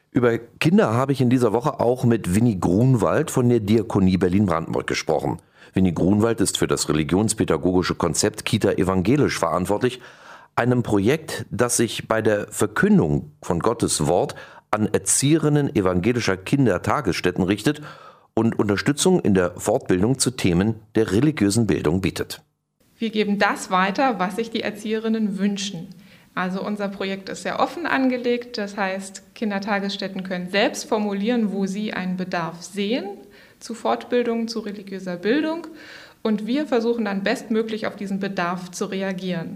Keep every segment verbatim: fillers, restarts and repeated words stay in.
Über Kinder habe ich in dieser Woche auch mit Winnie Grunwald von der Diakonie Berlin-Brandenburg gesprochen. Winnie Grunwald ist für das religionspädagogische Konzept Kita Evangelisch verantwortlich, einem Projekt, das sich bei der Verkündung von Gottes Wort an Erzieherinnen evangelischer Kindertagesstätten richtet und Unterstützung in der Fortbildung zu Themen der religiösen Bildung bietet. Wir geben das weiter, was sich die Erzieherinnen wünschen. Also unser Projekt ist sehr offen angelegt, das heißt, Kindertagesstätten können selbst formulieren, wo sie einen Bedarf sehen zu Fortbildung, zu religiöser Bildung, und wir versuchen dann bestmöglich auf diesen Bedarf zu reagieren.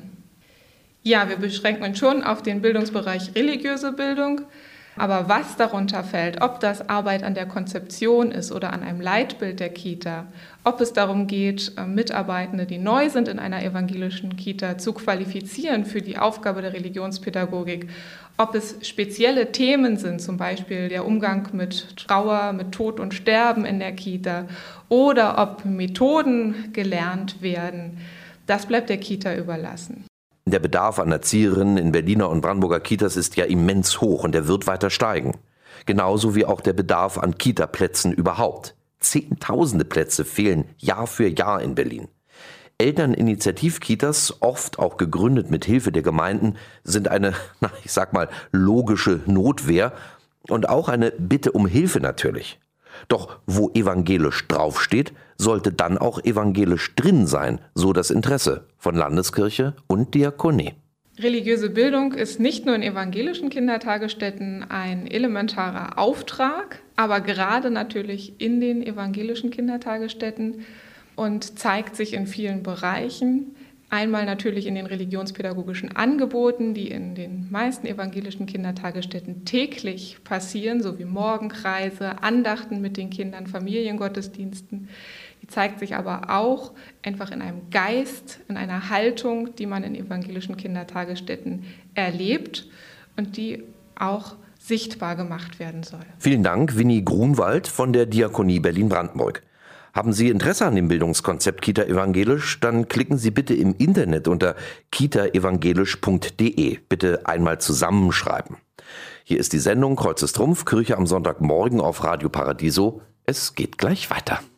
Ja, wir beschränken uns schon auf den Bildungsbereich religiöse Bildung, aber was darunter fällt, ob das Arbeit an der Konzeption ist oder an einem Leitbild der Kita, ob es darum geht, Mitarbeitende, die neu sind in einer evangelischen Kita, zu qualifizieren für die Aufgabe der Religionspädagogik, ob es spezielle Themen sind, zum Beispiel der Umgang mit Trauer, mit Tod und Sterben in der Kita, oder ob Methoden gelernt werden, das bleibt der Kita überlassen. Der Bedarf an Erzieherinnen in Berliner und Brandenburger Kitas ist ja immens hoch und er wird weiter steigen. Genauso wie auch der Bedarf an Kita-Plätzen überhaupt. Zehntausende Plätze fehlen Jahr für Jahr in Berlin. Elterninitiativkitas, oft auch gegründet mit Hilfe der Gemeinden, sind eine, na, ich sag mal, logische Notwehr und auch eine Bitte um Hilfe natürlich. Doch wo evangelisch draufsteht, sollte dann auch evangelisch drin sein, so das Interesse von Landeskirche und Diakonie. Religiöse Bildung ist nicht nur in evangelischen Kindertagesstätten ein elementarer Auftrag, aber gerade natürlich in den evangelischen Kindertagesstätten und zeigt sich in vielen Bereichen. Einmal natürlich in den religionspädagogischen Angeboten, die in den meisten evangelischen Kindertagesstätten täglich passieren, sowie Morgenkreise, Andachten mit den Kindern, Familiengottesdiensten. Die zeigt sich aber auch einfach in einem Geist, in einer Haltung, die man in evangelischen Kindertagesstätten erlebt und die auch sichtbar gemacht werden soll. Vielen Dank, Winnie Grunwald von der Diakonie Berlin-Brandenburg. Haben Sie Interesse an dem Bildungskonzept Kita Evangelisch? Dann klicken Sie bitte im Internet unter kita evangelisch punkt de. Bitte einmal zusammenschreiben. Hier ist die Sendung Kreuz ist Trumpf, Kirche am Sonntagmorgen auf Radio Paradiso. Es geht gleich weiter.